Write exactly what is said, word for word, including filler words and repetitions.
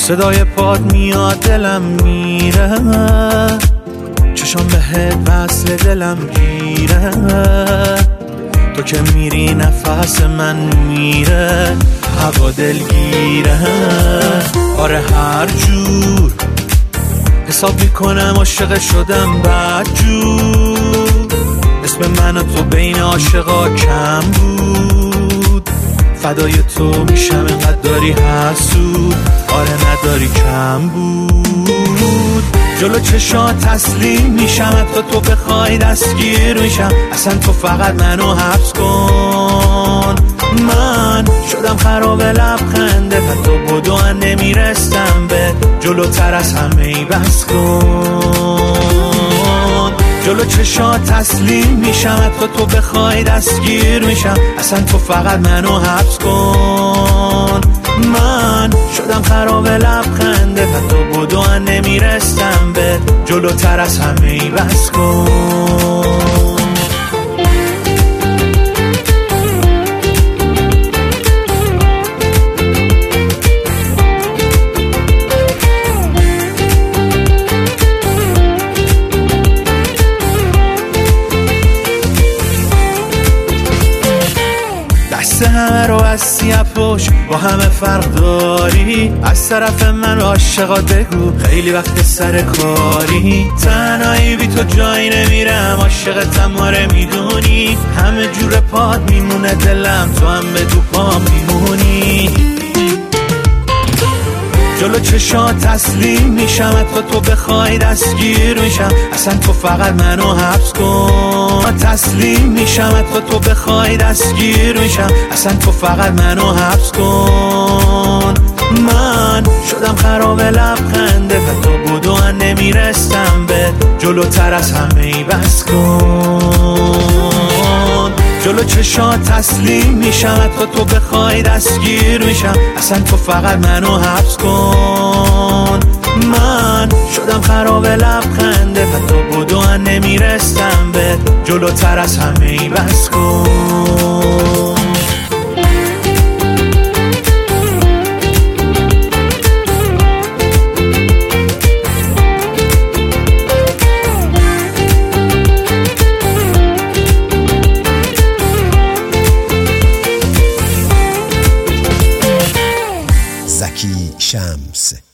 صدای پاد میاد دلم میره، چشم بهت وصل دلم گیره. تو که میری نفس من میره، هوا دلگیره. آره هر جور حساب میکنم عاشق شدم بدجور. اسم من و تو بین عاشقا کم بود، فدای تو میشم اینقدر داری حسود. آره نداری کم بود. جلو چشا تسلیم میشم، حتی تو بخوای دستگیر میشم. اصلا تو فقط منو حبس کن. من شدم خراب لبخنده و تو بدو نمیرستم به جلوتر از همه ای بس کن. جلو چشا تسلیم میشم، حتی تو بخوای دستگیر میشم. اصلا تو فقط منو حبس کن. من شدم خراب لبخنده و تو بدو نمیرستم به جلوتر از همه ای بس کن. همه رو از سیاه پوش با همه فرق داری. از طرف من عاشقات بگو خیلی وقت سر کاری. تنهایی بی تو جایی نمیرم، عاشقتم آره میدونی. همه جور پاد میمونه دلم، تو هم به دو پا میمونی. جلو چشا تسلیم میشم، حتی تو بخوای دستگیر میشم. اصلا تو فقط منو حبس کن. تسلیم میشم، حتی تو بخوای دستگیر میشم. اصلا تو فقط منو حبس کن. من شدم خراب لبخنده و تو بدو نمیرستم به جلوتر از همه ای بس کن. جلو چشا تسلیم میشم، حتی تو بخوای دستگیر میشم. اصلا تو فقط منو حبس کن. من شدم خراب لبخنده و تو بدو نمیرستم به جلوتر از همه ای بس کن. زکی شمس.